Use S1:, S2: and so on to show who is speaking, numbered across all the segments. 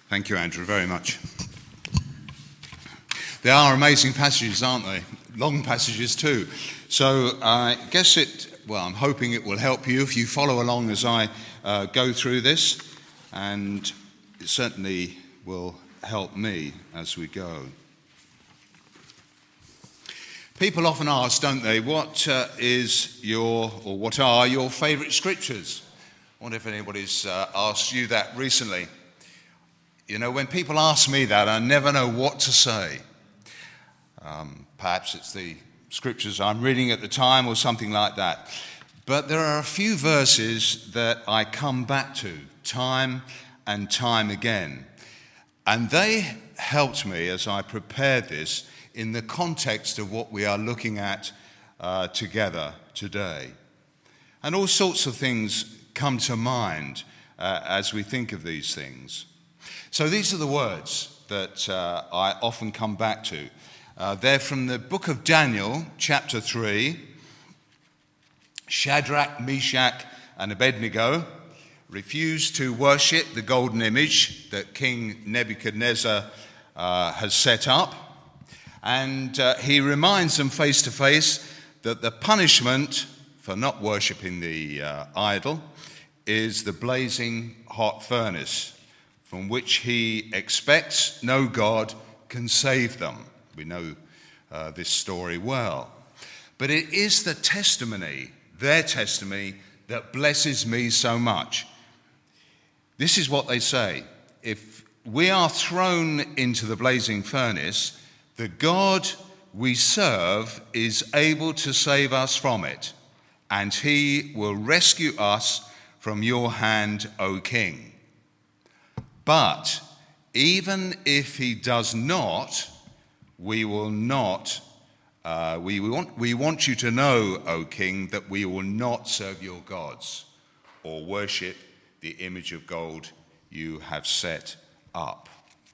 S1: Thank you, Andrew, very much. They are amazing passages, aren't they? Long passages too. So I guess I'm hoping it will help you if you follow along as I go through this, and it certainly will help me as we go. People often ask, don't they, what are your favourite scriptures? I wonder if anybody's asked you that recently. You know, when people ask me that, I never know what to say. Perhaps it's the scriptures I'm reading at the time or something like that. But there are a few verses that I come back to time and time again. And they helped me as I prepared this in the context of what we are looking at together today. And all sorts of things come to mind as we think of these things. So these are the words that I often come back to. They're from the book of Daniel, chapter 3. Shadrach, Meshach, and Abednego refused to worship the golden image that King Nebuchadnezzar has set up. And he reminds them face to face that the punishment for not worshipping the idol is the blazing hot furnace, from which he expects no God can save them. We know this story well. But it is the testimony, their testimony, that blesses me so much. This is what they say: if we are thrown into the blazing furnace, the God we serve is able to save us from it, and he will rescue us from your hand, O King. But even if he does not, we want you to know, O King, that we will not serve your gods or worship the image of gold you have set up.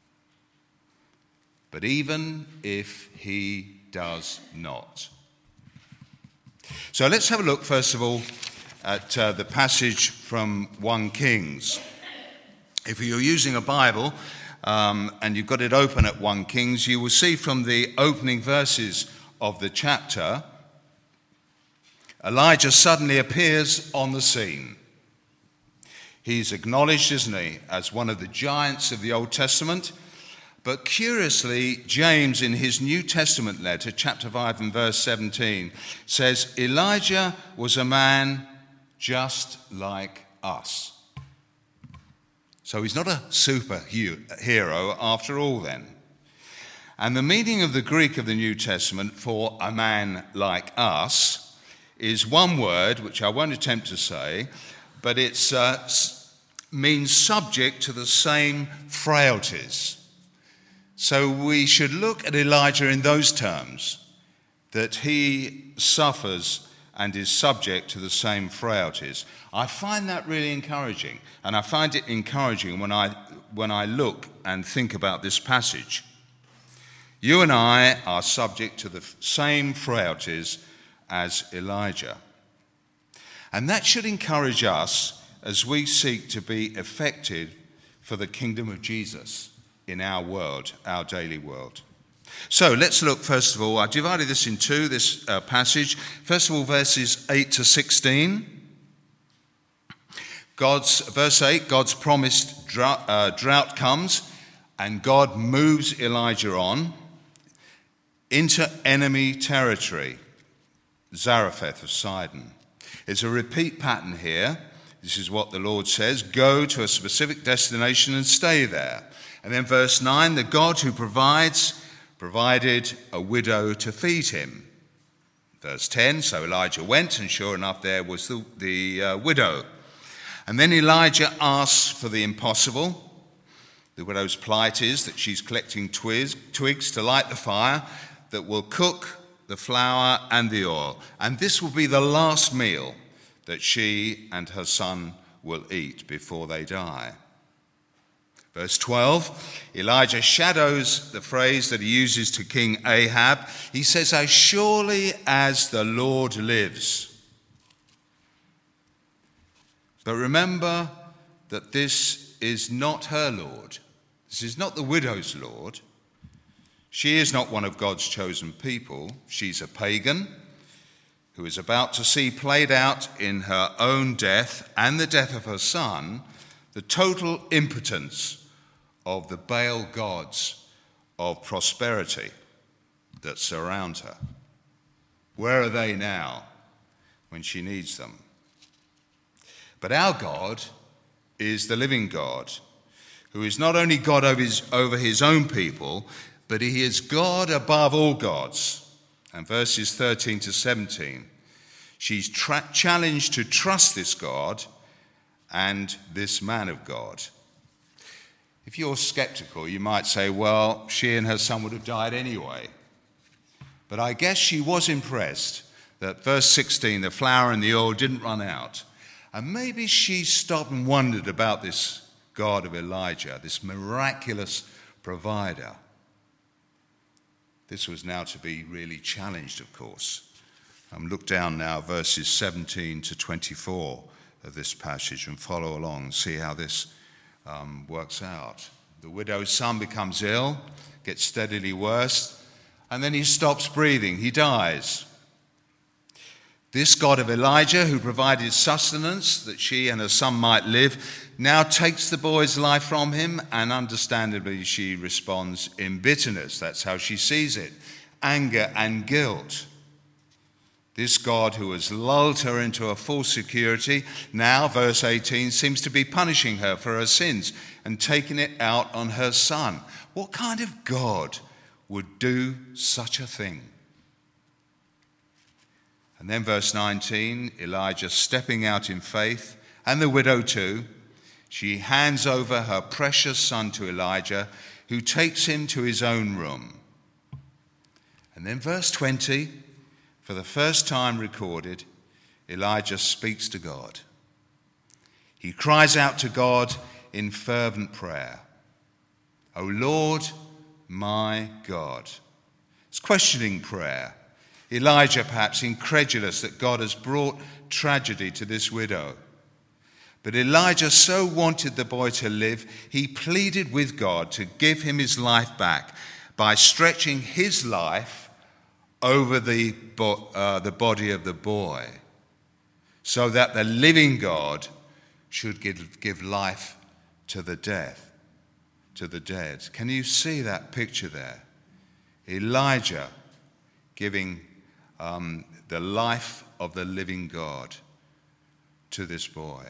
S1: But even if he does not. So let's have a look, first of all, at the passage from 1 Kings. If you're using a Bible and you've got it open at 1 Kings, you will see from the opening verses of the chapter, Elijah suddenly appears on the scene. He's acknowledged, isn't he, as one of the giants of the Old Testament. But curiously, James, in his New Testament letter, chapter 5 and verse 17, says, Elijah was a man just like us. So he's not a superhero after all then. And the meaning of the Greek of the New Testament for a man like us is one word, which I won't attempt to say, but it means subject to the same frailties. So we should look at Elijah in those terms, that he suffers and is subject to the same frailties. I find that really encouraging, and I find it encouraging when I look and think about this passage. You and I are subject to the same frailties as Elijah. And that should encourage us as we seek to be effective for the kingdom of Jesus in our world, our daily world. So let's look, first of all, I divided this in two, this passage. First of all, verses 8 to 16. Verse 8, God's promised drought comes, and God moves Elijah on into enemy territory, Zarephath of Sidon. It's a repeat pattern here. This is what the Lord says: go to a specific destination and stay there. And then verse 9, the God who provided a widow to feed him. Verse 10, so Elijah went, and sure enough there was the widow. And then Elijah asks for the impossible. The widow's plight is that she's collecting twigs to light the fire that will cook the flour and the oil. And this will be the last meal that she and her son will eat before they die. Verse 12, Elijah shadows the phrase that he uses to King Ahab. He says, as surely as the Lord lives. But remember that this is not her Lord. This is not the widow's Lord. She is not one of God's chosen people. She's a pagan who is about to see played out in her own death and the death of her son the total impotence of the Baal gods of prosperity that surround her. Where are they now when she needs them? But our God is the living God, who is not only God over his own people, but he is God above all gods. And verses 13 to 17, she's challenged to trust this God and this man of God. If you're skeptical, you might say, well, she and her son would have died anyway. But I guess she was impressed that verse 16, the flour and the oil didn't run out. And maybe she stopped and wondered about this God of Elijah, this miraculous provider. This was now to be really challenged, of course. Look down now, verses 17 to 24 of this passage, and follow along and see how this works out. The widow's son becomes ill, gets steadily worse, and then he stops breathing. He dies. This God of Elijah, who provided sustenance that she and her son might live, now takes the boy's life from him, and understandably she responds in bitterness. That's how she sees it, anger and guilt. This God who has lulled her into a false security, now, verse 18, seems to be punishing her for her sins and taking it out on her son. What kind of God would do such a thing? And then verse 19, Elijah stepping out in faith, and the widow too, she hands over her precious son to Elijah, who takes him to his own room. And then verse 20, for the first time recorded, Elijah speaks to God. He cries out to God in fervent prayer, "O Lord, my God." It's questioning prayer. Elijah perhaps incredulous that God has brought tragedy to this widow. But Elijah so wanted the boy to live, he pleaded with God to give him his life back by stretching his life over the body of the boy, so that the living God should give life to the dead. Can you see that picture there? Elijah giving the life of the living God to this boy.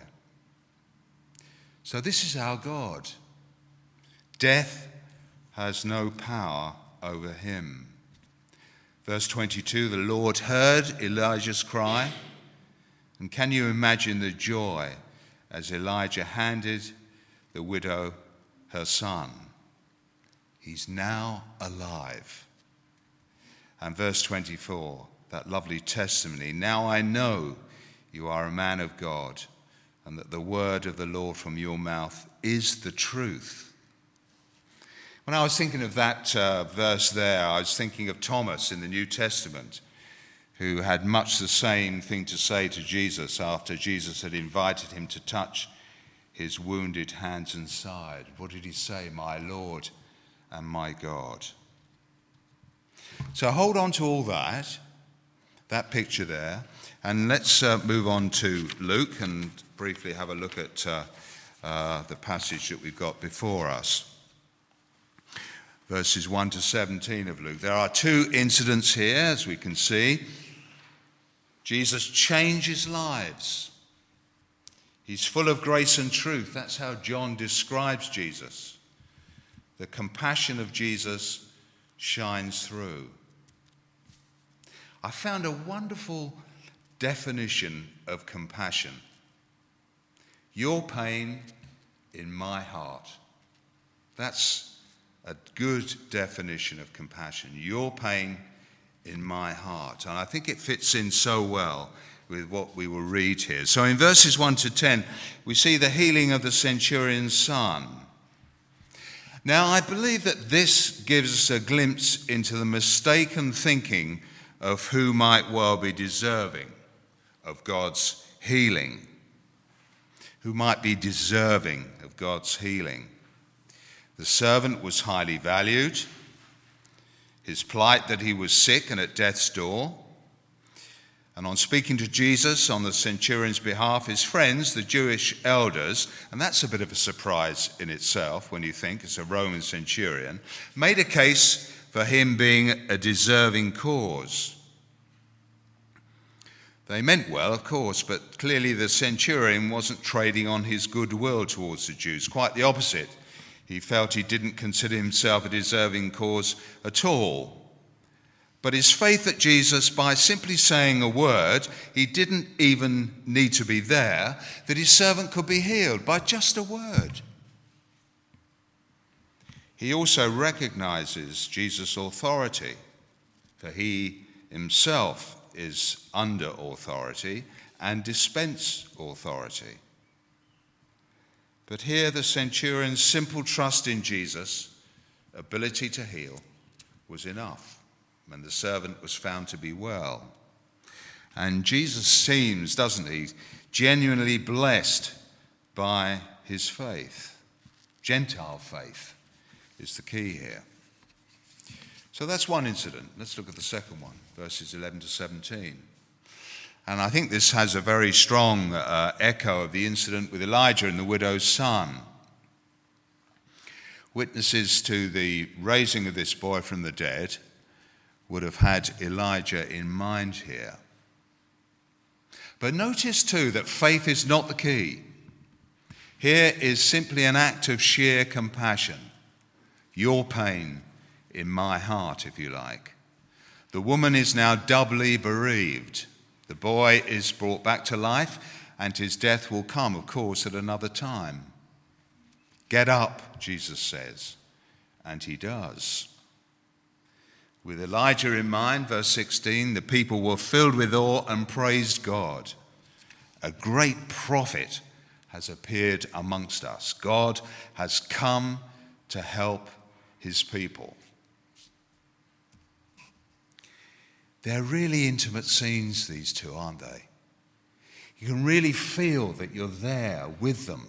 S1: So this is our God. Death has no power over him. Verse 22, the Lord heard Elijah's cry. And can you imagine the joy as Elijah handed the widow her son? He's now alive. And verse 24, that lovely testimony, now I know you are a man of God, and that the word of the Lord from your mouth is the truth. When I was thinking of that verse there, I was thinking of Thomas in the New Testament, who had much the same thing to say to Jesus after Jesus had invited him to touch his wounded hands and side. What did he say? My Lord and my God. So hold on to all that picture there, and let's move on to Luke and briefly have a look at the passage that we've got before us. Verses 1 to 17 of Luke. There are two incidents here, as we can see. Jesus changes lives. He's full of grace and truth. That's how John describes Jesus. The compassion of Jesus shines through. I found a wonderful definition of compassion. Your pain in my heart. That's a good definition of compassion. Your pain in my heart. And I think it fits in so well with what we will read here. So in verses 1 to 10, we see the healing of the centurion's son. Now, I believe that this gives us a glimpse into the mistaken thinking of who might well be deserving of God's healing. Who might be deserving of God's healing. The servant was highly valued. His plight that he was sick and at death's door. And on speaking to Jesus on the centurion's behalf, his friends, the Jewish elders, and that's a bit of a surprise in itself when you think it's a Roman centurion, made a case for him being a deserving cause. They meant well, of course, but clearly the centurion wasn't trading on his goodwill towards the Jews. Quite the opposite. He felt he didn't consider himself a deserving cause at all. But his faith that Jesus, by simply saying a word, he didn't even need to be there, that his servant could be healed by just a word. He also recognizes Jesus' authority, for he himself is under authority and dispense authority. But here the centurion's simple trust in Jesus' ability to heal was enough. And the servant was found to be well. And Jesus seems, doesn't he, genuinely blessed by his faith. Gentile faith is the key here. So that's one incident. Let's look at the second one, verses 11 to 17. And I think this has a very strong echo of the incident with Elijah and the widow's son. Witnesses to the raising of this boy from the dead would have had Elijah in mind here. But notice too that faith is not the key. Here is simply an act of sheer compassion. Your pain in my heart, if you like. The woman is now doubly bereaved. The boy is brought back to life, and his death will come, of course, at another time. Get up, Jesus says, and he does. With Elijah in mind, verse 16, the people were filled with awe and praised God. A great prophet has appeared amongst us. God has come to help his people. They're really intimate scenes, these two, aren't they? You can really feel that you're there with them.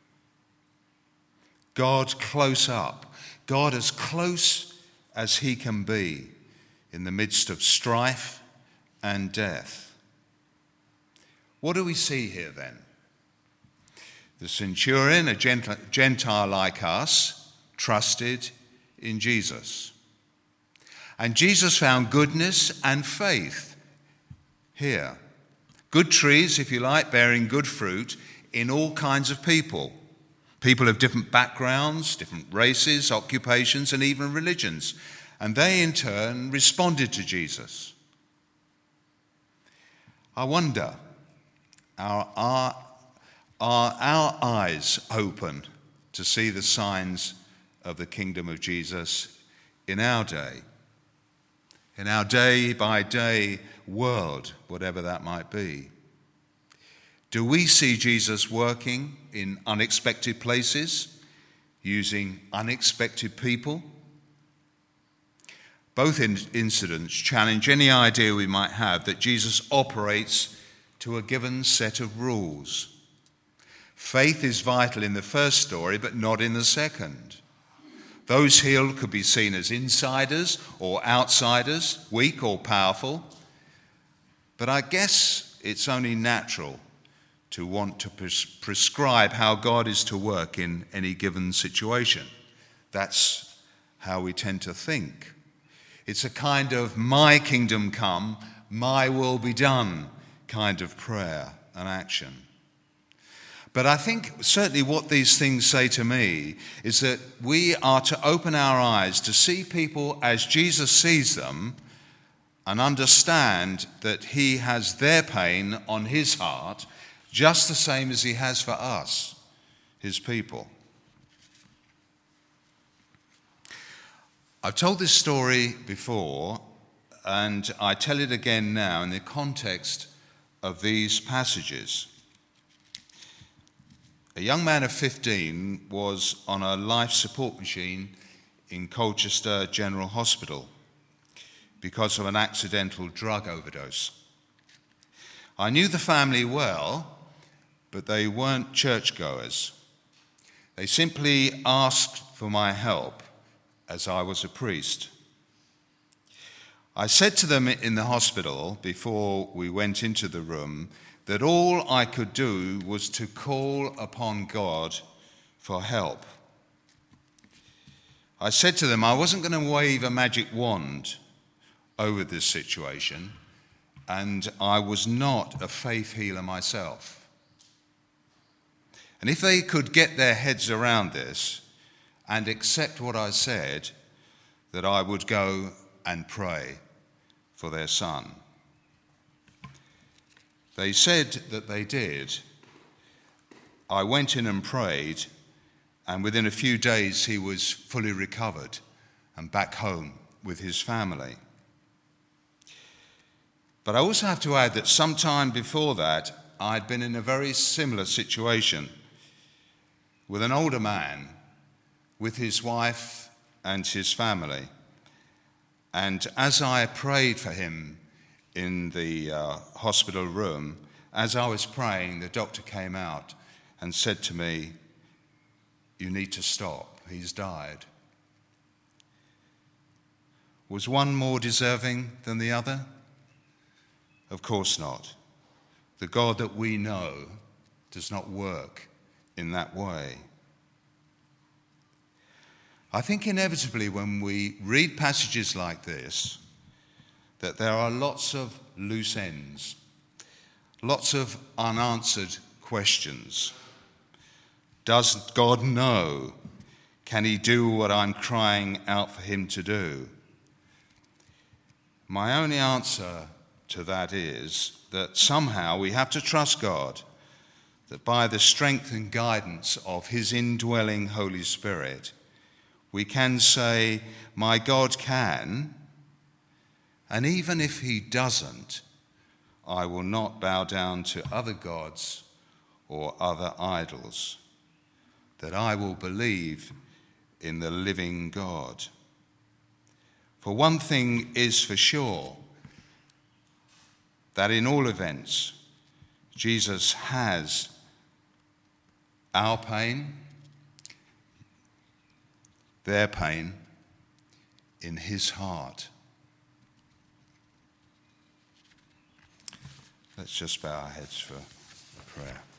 S1: God close up. God as close as he can be in the midst of strife and death. What do we see here then? The centurion, a Gentile like us, trusted in Jesus. And Jesus found goodness and faith here. Good trees, if you like, bearing good fruit in all kinds of people. People of different backgrounds, different races, occupations, and even religions. And they, in turn, responded to Jesus. I wonder, are our eyes open to see the signs of the kingdom of Jesus in our day? In our day-by-day world, whatever that might be. Do we see Jesus working in unexpected places, using unexpected people? Both incidents challenge any idea we might have that Jesus operates to a given set of rules. Faith is vital in the first story, but not in the second. Those healed could be seen as insiders or outsiders, weak or powerful. But I guess it's only natural to want to prescribe how God is to work in any given situation. That's how we tend to think. It's a kind of my kingdom come, my will be done kind of prayer and action. But I think certainly what these things say to me is that we are to open our eyes to see people as Jesus sees them and understand that he has their pain on his heart just the same as he has for us, his people. I've told this story before, and I tell it again now in the context of these passages. A young man of 15 was on a life support machine in Colchester General Hospital because of an accidental drug overdose. I knew the family well, but they weren't churchgoers. They simply asked for my help as I was a priest. I said to them in the hospital before we went into the room that all I could do was to call upon God for help. I said to them I wasn't going to wave a magic wand over this situation, and I was not a faith healer myself. And if they could get their heads around this and accept what I said, that I would go and pray for their son. They said that they did. I went in and prayed, and within a few days he was fully recovered and back home with his family. But I also have to add that sometime before that, I'd been in a very similar situation with an older man, with his wife and his family. And as I prayed for him in the hospital room, as I was praying, the doctor came out and said to me, "You need to stop, he's died." Was one more deserving than the other? Of course not. The God that we know does not work in that way. I think inevitably when we read passages like this, that there are lots of loose ends, lots of unanswered questions. Does God know? Can he do what I'm crying out for him to do? My only answer to that is that somehow we have to trust God, that by the strength and guidance of his indwelling Holy Spirit, we can say, my God can, and even if he doesn't, I will not bow down to other gods or other idols, that I will believe in the living God. For one thing is for sure, that in all events, Jesus has our pain, their pain, in his heart. Let's just bow our heads for a prayer.